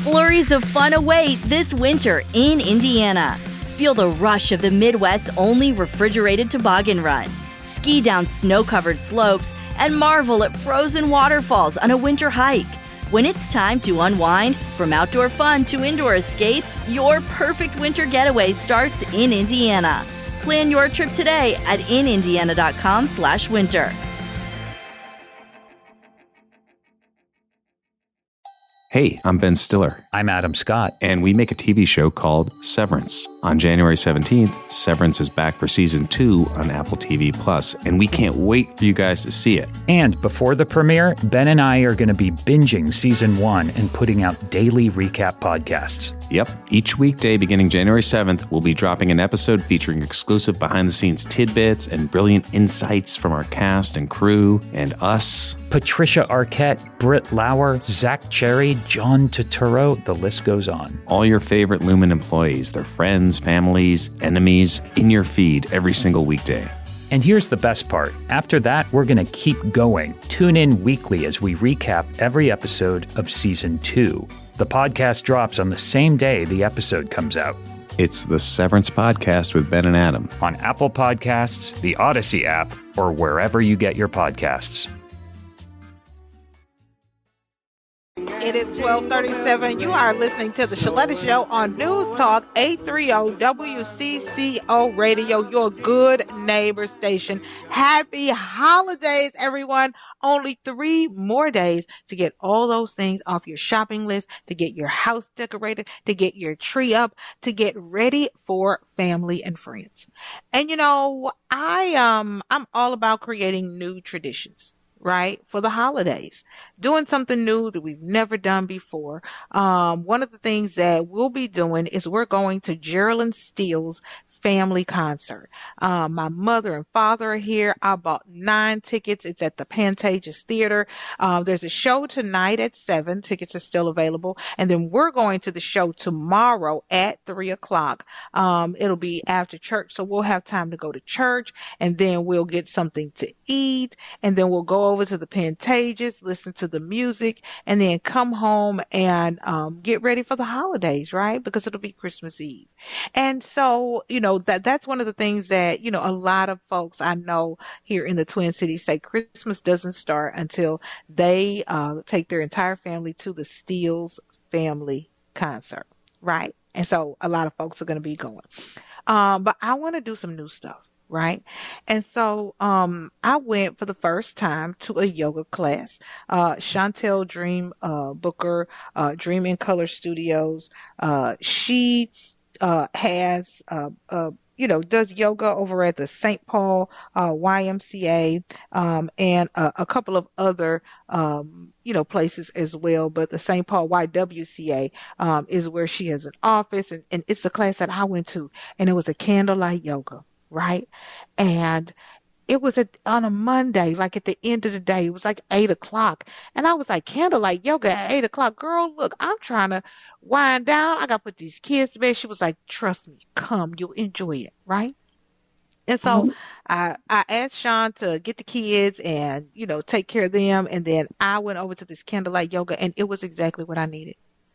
Flurries of fun await this winter in Indiana. Feel the rush of the Midwest's only refrigerated toboggan run. Ski down snow-covered slopes and marvel at frozen waterfalls on a winter hike. When it's time to unwind, from outdoor fun to indoor escapes, your perfect winter getaway starts in Indiana. Plan your trip today at inindiana.com/winter. Hey, I'm Ben Stiller. I'm Adam Scott. And we make a TV show called Severance. On January 17th, Severance is back for season 2 on Apple TV+, and we can't wait for you guys to see it. And before the premiere, Ben and I are going to be binging season 1 and putting out daily recap podcasts. Yep. Each weekday beginning January 7th, we'll be dropping an episode featuring exclusive behind-the-scenes tidbits and brilliant insights from our cast and crew and us. Patricia Arquette, Britt Lauer, Zach Cherry, John Turturro, the list goes on. All your favorite Lumen employees, their friends, families, enemies, in your feed every single weekday. And here's the best part. After that, we're going to keep going. Tune in weekly as we recap every episode of Season 2. The podcast drops on the same day the episode comes out. It's the Severance Podcast with Ben and Adam. On Apple Podcasts, the Odyssey app, or wherever you get your podcasts. It is 12:37. You are listening to the Shaletta Show on News Talk 830 WCCO Radio, your good neighbor station. Happy holidays, everyone. Only 3 more days to get all those things off your shopping list, to get your house decorated, to get your tree up, to get ready for family and friends. And you know, I'm all about creating new traditions, right? For the holidays, doing something new that we've never done before. One of the things that we'll be doing is we're going to Geraldine Steele's family concert. My mother and father are here. I bought 9 tickets. It's at the Pantages Theater. There's a show tonight at 7. Tickets are still available. And then we're going to the show tomorrow at 3 o'clock. It'll be after church, so we'll have time to go to church, and then we'll get something to eat, and then we'll go over to the Pantages, listen to the music, and then come home and get ready for the holidays, right? Because it'll be Christmas Eve. And so, you know, that's one of the things that, you know, a lot of folks I know here in the Twin Cities say Christmas doesn't start until they take their entire family to the Steele's family concert, right? And so a lot of folks are going to be going. But I want to do some new stuff, right? And so I went for the first time to a yoga class. Chantel Dream Booker, Dream in Color Studios. She has does yoga over at the St. Paul YMCA and a couple of other places as well. But the St. Paul YWCA is where she has an office, and it's a class that I went to, and it was a candlelight yoga, right? And it was on a Monday, like at the end of the day. It was like 8 o'clock. And I was like, candlelight yoga at 8 o'clock? Girl, look, I'm trying to wind down. I got to put these kids to bed. She was like, trust me, come, you'll enjoy it, right? And so I asked Sean to get the kids and, take care of them. And then I went over to this candlelight yoga, and it was exactly what I needed.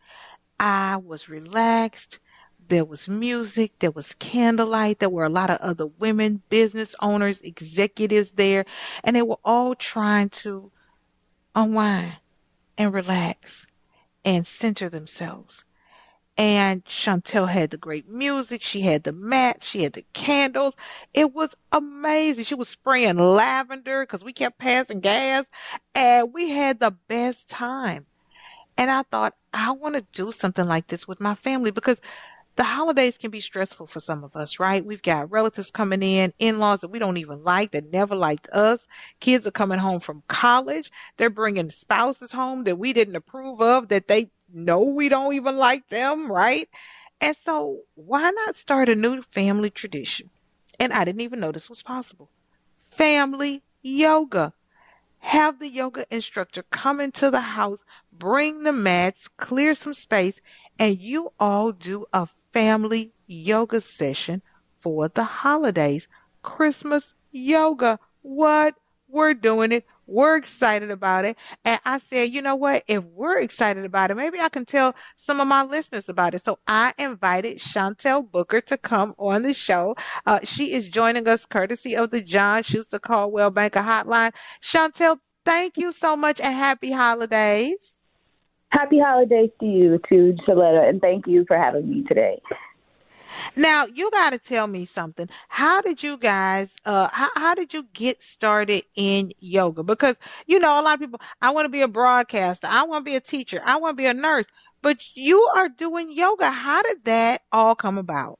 I was relaxed. There was music, there was candlelight, there were a lot of other women, business owners, executives there, and they were all trying to unwind and relax and center themselves. And Chantel had the great music, she had the mats, she had the candles. It was amazing. She was spraying lavender because we kept passing gas, and we had the best time. And I thought, I want to do something like this with my family, because the holidays can be stressful for some of us, right? We've got relatives coming in-laws that we don't even like, that never liked us. Kids are coming home from college. They're bringing spouses home that we didn't approve of, that they know we don't even like them, right? And so why not start a new family tradition? And I didn't even know this was possible. Family yoga. Have the yoga instructor come into the house, bring the mats, clear some space, and you all do a family yoga session for the holidays. Christmas yoga. What? We're doing it We're excited about it. And I said, you know what? If we're excited about it, maybe I can tell some of my listeners about it. So I invited Chantel Booker to come on the show. She is joining us courtesy of the John Schuster Caldwell Banker Hotline. Chantel, thank you so much and happy holidays. Happy holidays to you, to Shaletta, and thank you for having me today. Now, you got to tell me something. How did you guys, how did you get started in yoga? Because, a lot of people, I want to be a broadcaster. I want to be a teacher. I want to be a nurse. But you are doing yoga. How did that all come about?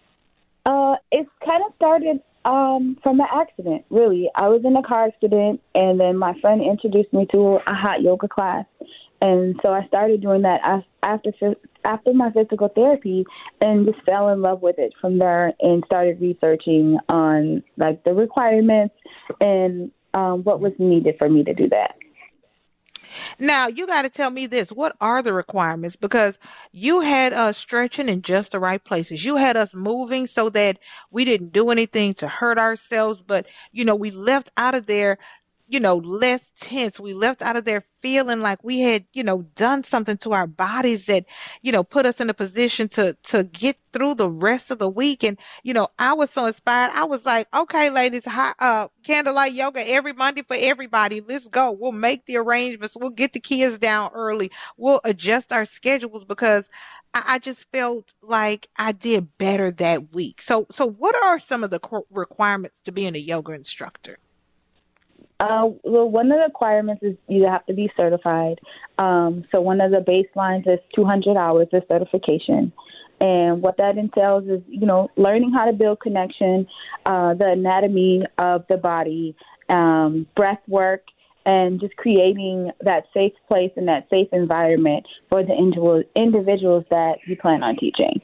It kind of started from an accident, really. I was in a car accident, and then my friend introduced me to a hot yoga class. And so I started doing that after my physical therapy, and just fell in love with it from there, and started researching on like the requirements and what was needed for me to do that. Now, you got to tell me this. What are the requirements? Because you had us stretching in just the right places. You had us moving so that we didn't do anything to hurt ourselves, but, we left out of there less tense. We left out of there feeling like we had, done something to our bodies that, put us in a position to get through the rest of the week. And, I was so inspired. I was like, okay, ladies, candlelight yoga every Monday for everybody. Let's go. We'll make the arrangements. We'll get the kids down early. We'll adjust our schedules because I just felt like I did better that week. So what are some of the requirements to being a yoga instructor? Well, one of the requirements is you have to be certified. So one of the baselines is 200 hours of certification. And what that entails is, learning how to build connection, the anatomy of the body, breath work, and just creating that safe place and that safe environment for the individuals that you plan on teaching.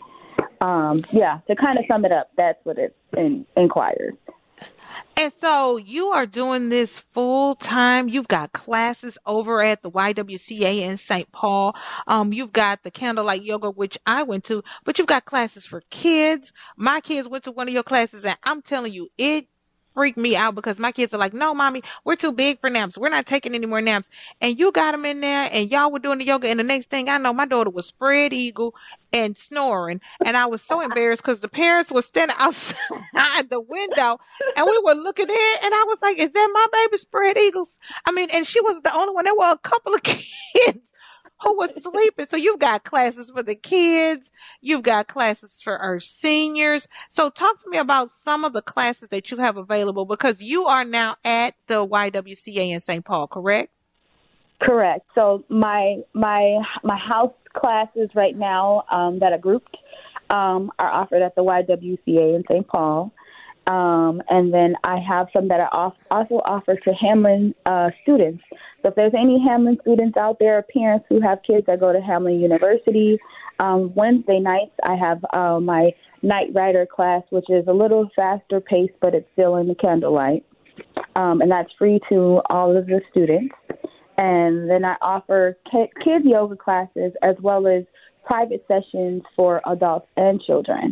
To kind of sum it up, that's what it inquires. And so you are doing this full time. You've got classes over at the YWCA in St. Paul. You've got the Candlelight Yoga, which I went to, but you've got classes for kids. My kids went to one of your classes, and I'm telling you, it freaked me out because my kids are like, no, mommy, we're too big for naps. We're not taking any more naps. And you got them in there and y'all were doing the yoga. And the next thing I know, my daughter was spread eagle and snoring. And I was so embarrassed because the parents were standing outside the window and we were looking in. And I was like, is that my baby spread eagles? I mean, and she was the only one. There were a couple of kids who was sleeping. So you've got classes for the kids. You've got classes for our seniors. So talk to me about some of the classes that you have available because you are now at the YWCA in St. Paul, correct? Correct. So my house classes right now that are grouped are offered at the YWCA in St. Paul. And then I have some that are also offered to Hamline students. So if there's any Hamline students out there, parents who have kids that go to Hamline University, Wednesday nights I have my Night Rider class, which is a little faster paced, but it's still in the candlelight. And that's free to all of the students. And then I offer kids yoga classes as well as private sessions for adults and children.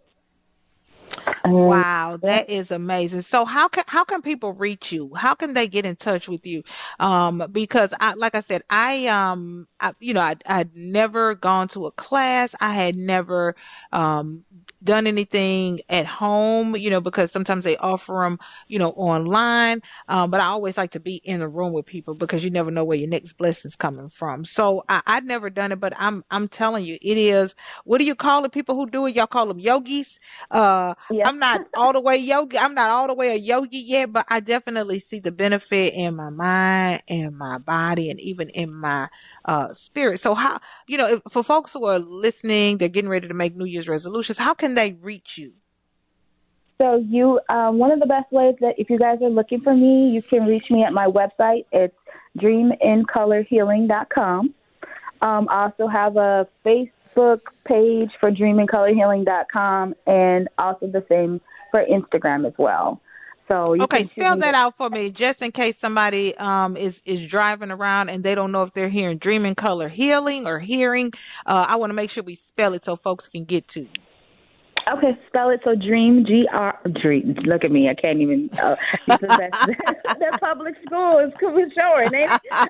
Wow, that is amazing. So how can people reach you? How can they get in touch with you? Because like I said, I'd never gone to a class. I had never done anything at home, because sometimes they offer them, online. But I always like to be in a room with people because you never know where your next blessing's coming from. So I'd never done it, but I'm telling you, it is. What do you call the people who do it? Y'all call them yogis. Yeah. I'm not all the way yogi. I'm not all the way a yogi yet, but I definitely see the benefit in my mind and my body and even in my spirit. So how, for folks who are listening, they're getting ready to make New Year's resolutions. How can they reach you? So one of the best ways that if you guys are looking for me, you can reach me at my website. It's dreamincolorhealing.com. I also have a Facebook page for dreamincolorhealing.com and also the same for Instagram as well. So okay, spell that out for me just in case somebody is driving around and they don't know if they're hearing Dream in Color Healing or hearing. I want to make sure we spell it so folks can get to you. Okay, spell it. So Dream, Dream. Look at me. I can't even. That public school is coming short, ain't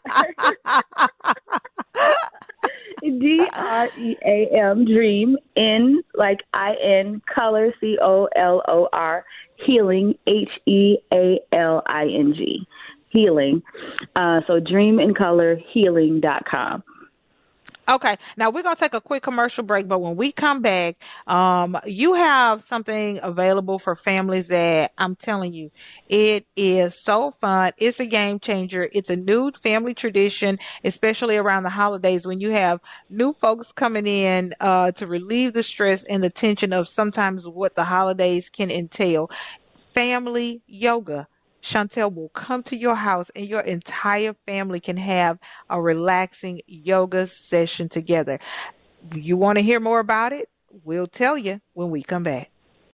it? DREAM, Dream, in like IN, color, COLOR, healing, HEALING, healing. So dreamincolorhealing.com. Okay, now we're going to take a quick commercial break, but when we come back, you have something available for families that I'm telling you, it is so fun. It's a game changer. It's a new family tradition, especially around the holidays when you have new folks coming in to relieve the stress and the tension of sometimes what the holidays can entail. Family yoga. Chantel will come to your house and your entire family can have a relaxing yoga session together. You want to hear more about it? We'll tell you when we come back.